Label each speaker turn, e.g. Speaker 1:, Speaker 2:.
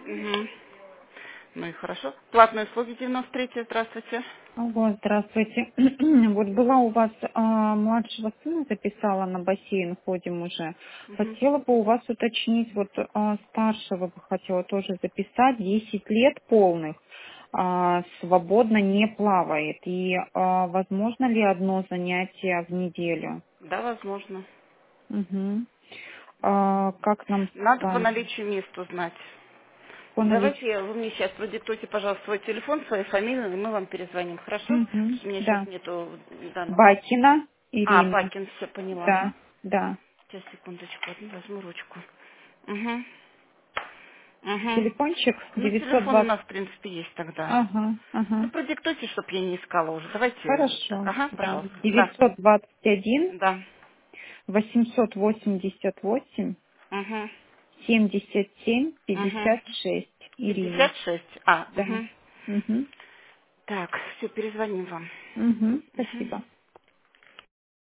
Speaker 1: Угу. Ну и хорошо. Платные услуги 93. Здравствуйте.
Speaker 2: Алло, здравствуйте. Вот была у вас младшего сына записала на бассейн, ходим уже.
Speaker 1: Угу.
Speaker 2: Хотела бы у вас уточнить, вот старшего бы хотела тоже записать, 10 лет полных, свободно не плавает. И возможно ли одно занятие в неделю?
Speaker 1: Да, возможно.
Speaker 2: Угу. Как нам с
Speaker 1: Надо по
Speaker 2: вами
Speaker 1: наличию мест узнать.
Speaker 2: по наличию?
Speaker 1: Давайте вы мне сейчас продиктуйте, пожалуйста, свой телефон, свою фамилию, и мы вам перезвоним. Хорошо? Потому
Speaker 2: Угу.
Speaker 1: что у меня сейчас
Speaker 2: Да.
Speaker 1: нету данного.
Speaker 2: Бакина
Speaker 1: А,
Speaker 2: Ирина.
Speaker 1: Бакин, все поняла.
Speaker 2: Да, да.
Speaker 1: Сейчас, секундочку, одну возьму ручку. Угу. Угу.
Speaker 2: Телефончик
Speaker 1: Ну, телефон у
Speaker 2: 920.
Speaker 1: нас, в принципе, есть тогда.
Speaker 2: Ага,
Speaker 1: Ну,
Speaker 2: ага.
Speaker 1: продиктуйте, чтобы я не искала уже. Давайте так.
Speaker 2: Хорошо.
Speaker 1: Ага,
Speaker 2: Да.
Speaker 1: пожалуйста. Да.
Speaker 2: 921
Speaker 1: Да.
Speaker 2: 888
Speaker 1: Угу.
Speaker 2: 77
Speaker 1: Угу.
Speaker 2: 56. Ирина.
Speaker 1: 56. А,
Speaker 2: Да.
Speaker 1: угу.
Speaker 2: Угу.
Speaker 1: Так, все, перезвоним вам.
Speaker 2: Угу.
Speaker 1: Угу.
Speaker 2: Спасибо.